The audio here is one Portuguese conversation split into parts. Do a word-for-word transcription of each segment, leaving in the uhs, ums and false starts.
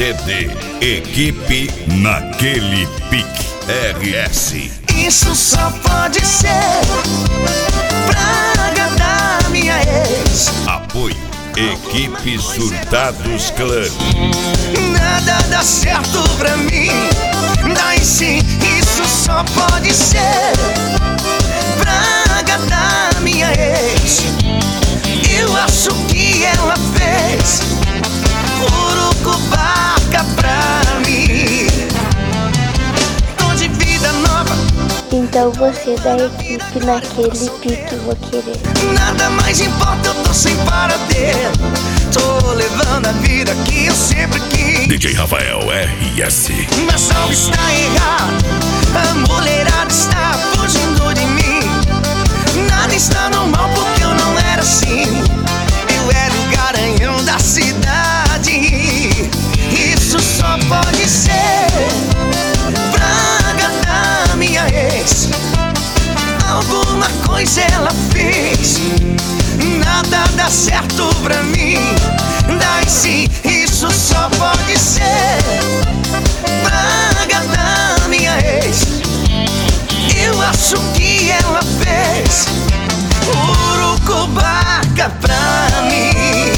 C D Equipe Naquele Pique R S. Isso só pode ser praga da minha ex. Apoio Equipe Surtados Clã. Nada dá certo pra mim. Daí sim, isso só pode ser praga da minha ex. Eu acho que ela fez urucubaca pra mim. Tô de vida nova. Então você da equipe Naquele Pique vou querer. Nada mais importa, eu tô sem paradeiro. Tô levando a vida que eu sempre quis. D J Rafael R S. Mas algo está errado. A mulherada está fugindo de mim. Nada está normal porque eu não era assim. Eu era o garanhão da cidade. Isso só pode ser praga da minha ex. Alguma coisa ela fez. Nada dá certo pra mim. Daí sim, isso só pode ser praga da minha ex. Eu acho que ela fez urucubaca pra mim.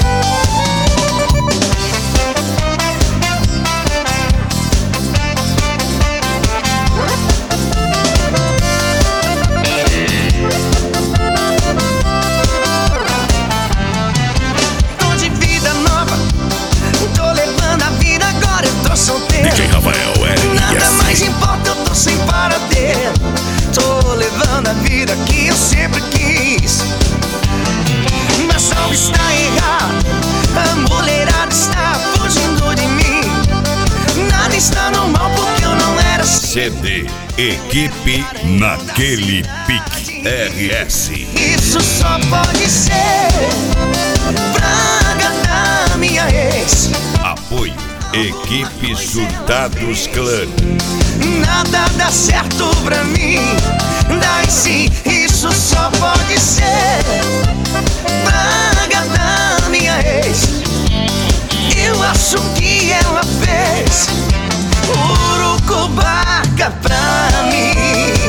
Tô de vida nova, tô levando a vida agora, eu tô solteiro. D J Rafael R S. Nada mais importa, eu tô sem paradeiro. Tô levando a vida que eu sempre quis. Mas algo está errado. A mulherada está fugindo de mim. Nada está normal porque eu não era assim. C D Equipe Naquele Pique R S. Isso só pode ser praga da minha ex. Apoio Equipe Surtados Clã. Nada dá certo pra mim. Daí sim, isso só pode ser praga da minha ex. Eu acho que ela fez urucubaca pra mim.